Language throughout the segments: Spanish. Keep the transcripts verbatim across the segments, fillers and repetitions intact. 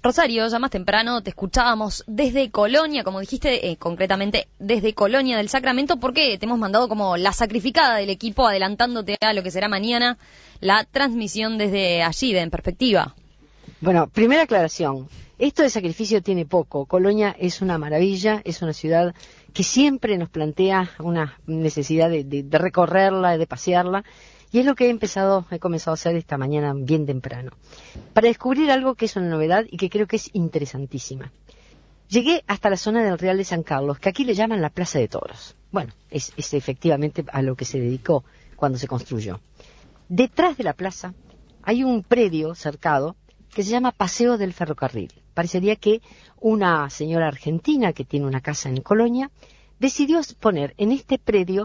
Rosario, ya más temprano te escuchábamos desde Colonia, como dijiste, eh, concretamente desde Colonia del Sacramento, porque te hemos mandado como la sacrificada del equipo, adelantándote a lo que será mañana la transmisión desde allí, de En Perspectiva. Bueno, primera aclaración. Esto de sacrificio tiene poco. Colonia es una maravilla, es una ciudad que siempre nos plantea una necesidad de, de, de recorrerla, de pasearla, y es lo que he empezado, he comenzado a hacer esta mañana bien temprano, para descubrir algo que es una novedad y que creo que es interesantísima. Llegué hasta la zona del Real de San Carlos, que aquí le llaman la Plaza de Toros. Bueno, es, es efectivamente a lo que se dedicó cuando se construyó. Detrás de la plaza hay un predio cercado que se llama Paseo del Ferrocarril. Parecería que una señora argentina que tiene una casa en Colonia decidió poner en este predio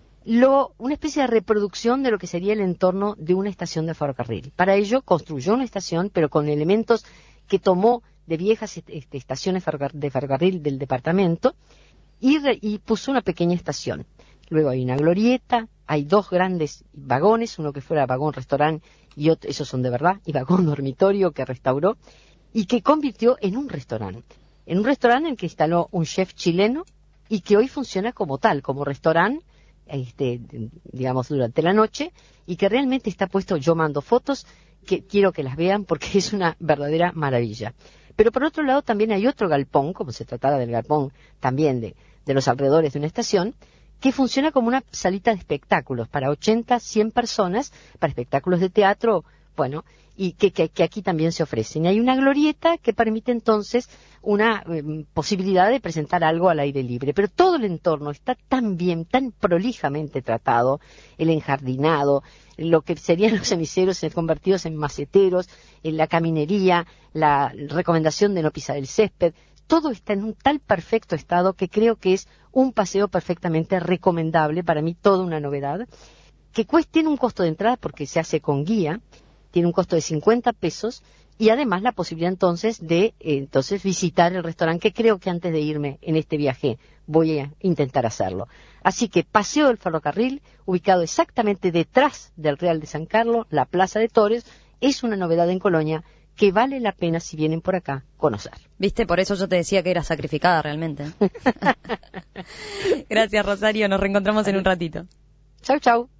lo, una especie de reproducción de lo que sería el entorno de una estación de ferrocarril. Para ello construyó una estación, pero con elementos que tomó de viejas este, estaciones de ferrocarril del departamento y, re, y puso una pequeña estación. Luego hay una glorieta, hay dos grandes vagones, uno que fuera vagón restaurante y otro, esos son de verdad, y vagón dormitorio que restauró y que convirtió en un restaurante. En un restaurante en el que instaló un chef chileno y que hoy funciona como tal, como restaurante, este, digamos, durante la noche, y que realmente está puesto, yo mando fotos, que quiero que las vean porque es una verdadera maravilla. Pero por otro lado también hay otro galpón, como se tratara del galpón también de, de los alrededores de una estación, que funciona como una salita de espectáculos para ochenta, cien personas, para espectáculos de teatro, bueno, y que, que, que aquí también se ofrecen. Y hay una glorieta que permite entonces una eh, posibilidad de presentar algo al aire libre. Pero todo el entorno está tan bien, tan prolijamente tratado, el enjardinado, lo que serían los ceniceros convertidos en maceteros, en la caminería, la recomendación de no pisar el césped. Todo está en un tal perfecto estado que creo que es un paseo perfectamente recomendable, para mí toda una novedad, que cuesta, tiene un costo de entrada porque se hace con guía, tiene un costo de cincuenta pesos y además la posibilidad entonces de eh, entonces visitar el restaurante, que creo que antes de irme en este viaje voy a intentar hacerlo. Así que Paseo del Ferrocarril, ubicado exactamente detrás del Real de San Carlos, la Plaza de Toros, es una novedad en Colonia que vale la pena, si vienen por acá, conocer. Viste, por eso yo te decía que era sacrificada realmente. Gracias, Rosario, nos reencontramos en un ratito. Chau, chau.